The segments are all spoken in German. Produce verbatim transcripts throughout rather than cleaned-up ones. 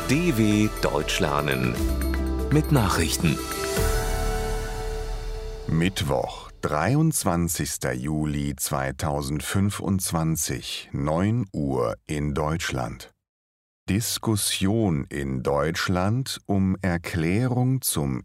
D W Deutsch lernen mit Nachrichten. Mittwoch, dreiundzwanzigster Juli zweitausendfünfundzwanzig, neun Uhr in Deutschland. Diskussion in Deutschland um Erklärung zum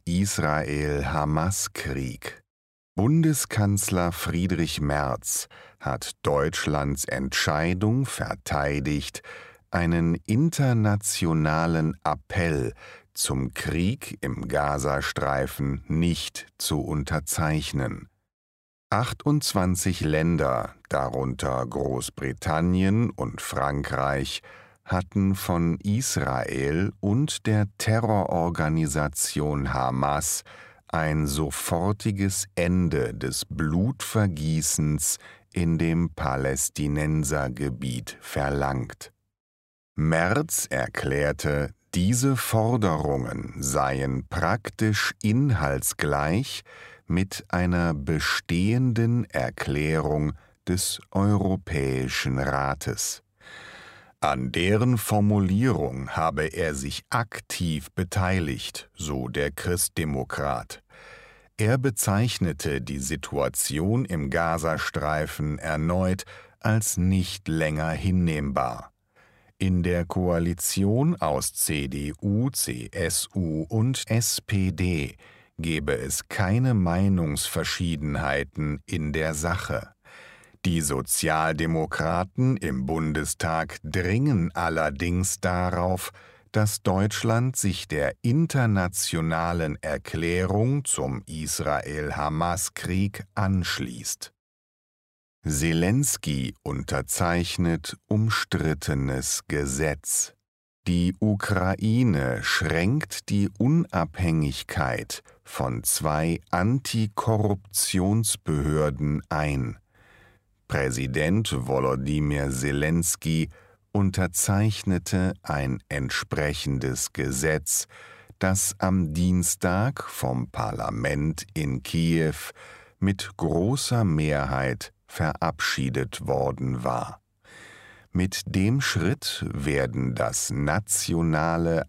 Israel-Hamas-Krieg. Bundeskanzler Friedrich Merz hat Deutschlands Entscheidung verteidigt, einen internationalen Appell zum Krieg im Gazastreifen nicht zu unterzeichnen. achtundzwanzig Länder, darunter Großbritannien und Frankreich, hatten von Israel und der Terrororganisation Hamas ein sofortiges Ende des Blutvergießens in dem Palästinensergebiet verlangt. Merz erklärte, diese Forderungen seien praktisch inhaltsgleich mit einer bestehenden Erklärung des Europäischen Rates. An deren Formulierung habe er sich aktiv beteiligt, so der Christdemokrat. Er bezeichnete die Situation im Gazastreifen erneut als nicht länger hinnehmbar. In der Koalition aus C D U, C S U und S P D gebe es keine Meinungsverschiedenheiten in der Sache. Die Sozialdemokraten im Bundestag dringen allerdings darauf, dass Deutschland sich der internationalen Erklärung zum Israel-Hamas-Krieg anschließt. Selenskyj unterzeichnet umstrittenes Gesetz. Die Ukraine schränkt die Unabhängigkeit von zwei Antikorruptionsbehörden ein. Präsident Volodymyr Selenskyj unterzeichnete ein entsprechendes Gesetz, das am Dienstag vom Parlament in Kiew mit großer Mehrheit verabschiedet worden war. Mit dem Schritt werden das Nationale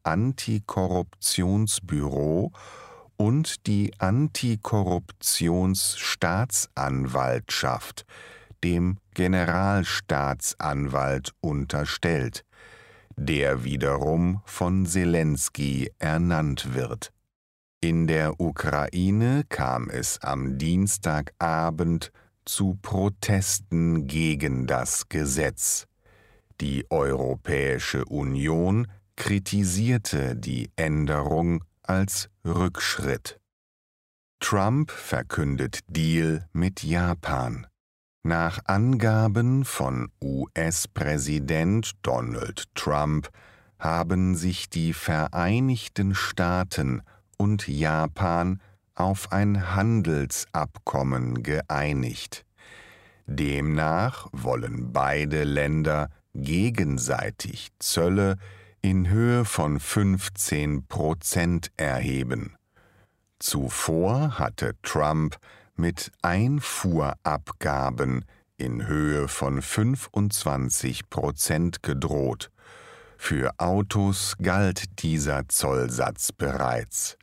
Antikorruptionsbüro und die Antikorruptionsstaatsanwaltschaft dem Generalstaatsanwalt unterstellt, der wiederum von Selenskyj ernannt wird. In der Ukraine kam es am Dienstagabend zu Protesten gegen das Gesetz. Die Europäische Union kritisierte die Änderung als Rückschritt. Trump verkündet Deal mit Japan. Nach Angaben von U S-Präsident Donald Trump haben sich die Vereinigten Staaten und Japan auf ein Handelsabkommen geeinigt. Demnach wollen beide Länder gegenseitig Zölle in Höhe von fünfzehn Prozent erheben. Zuvor hatte Trump mit Einfuhrabgaben in Höhe von fünfundzwanzig Prozent gedroht. Für Autos galt dieser Zollsatz bereits.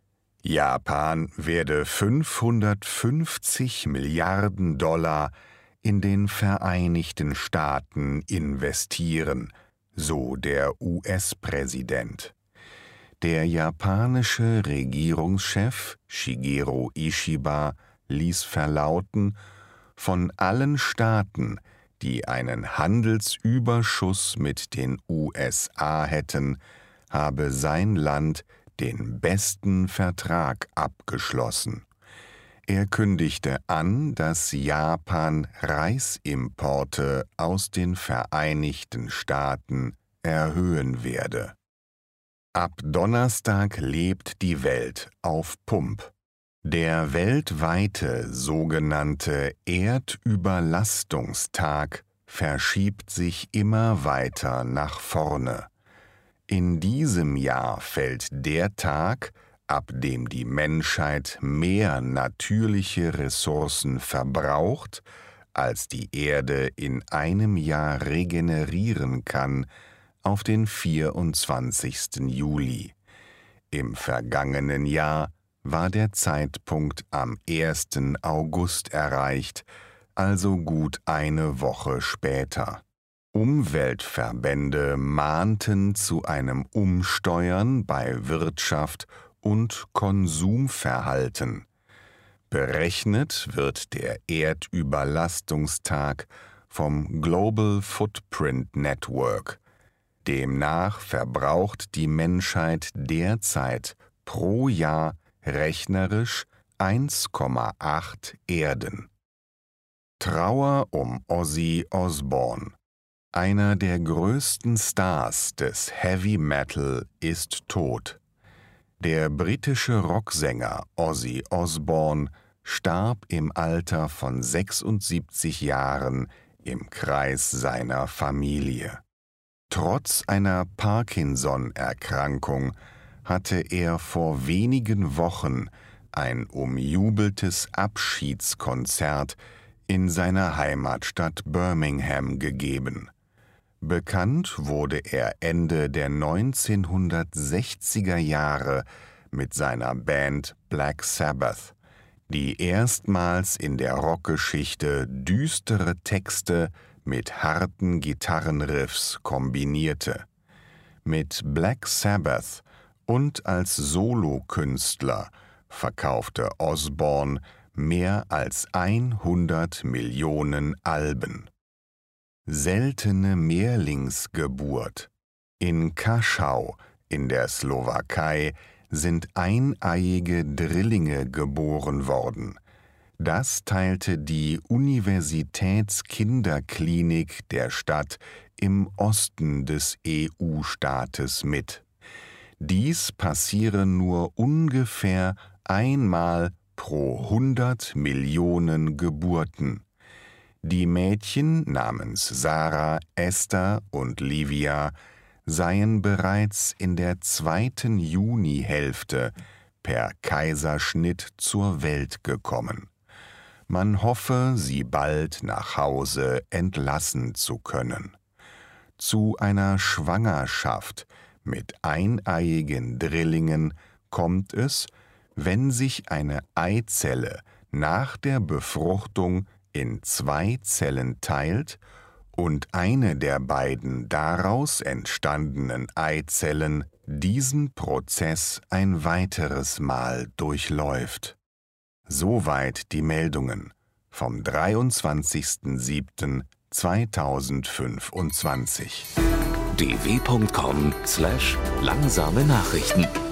Japan werde fünfhundertfünfzig Milliarden Dollar in den Vereinigten Staaten investieren, so der U S-Präsident. Der japanische Regierungschef Shigeru Ishiba ließ verlauten, von allen Staaten, die einen Handelsüberschuss mit den U S A hätten, habe sein Land den besten Vertrag abgeschlossen. Er kündigte an, dass Japan Reisimporte aus den Vereinigten Staaten erhöhen werde. Ab Donnerstag lebt die Welt auf Pump. Der weltweite sogenannte Erdüberlastungstag verschiebt sich immer weiter nach vorne. In diesem Jahr fällt der Tag, ab dem die Menschheit mehr natürliche Ressourcen verbraucht, als die Erde in einem Jahr regenerieren kann, auf den vierundzwanzigsten Juli. Im vergangenen Jahr war der Zeitpunkt am ersten August erreicht, also gut eine Woche später. Umweltverbände mahnten zu einem Umsteuern bei Wirtschaft und Konsumverhalten. Berechnet wird der Erdüberlastungstag vom Global Footprint Network. Demnach verbraucht die Menschheit derzeit pro Jahr rechnerisch eins Komma acht Erden. Trauer um Ozzy Osbourne. Einer der größten Stars des Heavy Metal ist tot. Der britische Rocksänger Ozzy Osbourne starb im Alter von sechsundsiebzig Jahren im Kreis seiner Familie. Trotz einer Parkinson-Erkrankung hatte er vor wenigen Wochen ein umjubeltes Abschiedskonzert in seiner Heimatstadt Birmingham gegeben. Bekannt wurde er Ende der neunzehnhundertsechziger Jahre mit seiner Band Black Sabbath, die erstmals in der Rockgeschichte düstere Texte mit harten Gitarrenriffs kombinierte. Mit Black Sabbath und als Solokünstler verkaufte Osbourne mehr als hundert Millionen Alben. Seltene Mehrlingsgeburt. In Kaschau in der Slowakei sind eineiige Drillinge geboren worden. Das teilte die Universitätskinderklinik der Stadt im Osten des E U-Staates mit. Dies passiere nur ungefähr einmal pro hundert Millionen Geburten. Die Mädchen namens Sarah, Esther und Livia seien bereits in der zweiten Junihälfte per Kaiserschnitt zur Welt gekommen. Man hoffe, sie bald nach Hause entlassen zu können. Zu einer Schwangerschaft mit eineiigen Drillingen kommt es, wenn sich eine Eizelle nach der Befruchtung in zwei Zellen teilt und eine der beiden daraus entstandenen Eizellen diesen Prozess ein weiteres Mal durchläuft. Soweit die Meldungen vom dreiundzwanzigsten siebten zweitausendfünfundzwanzig. d w punkt com slash langsame Nachrichten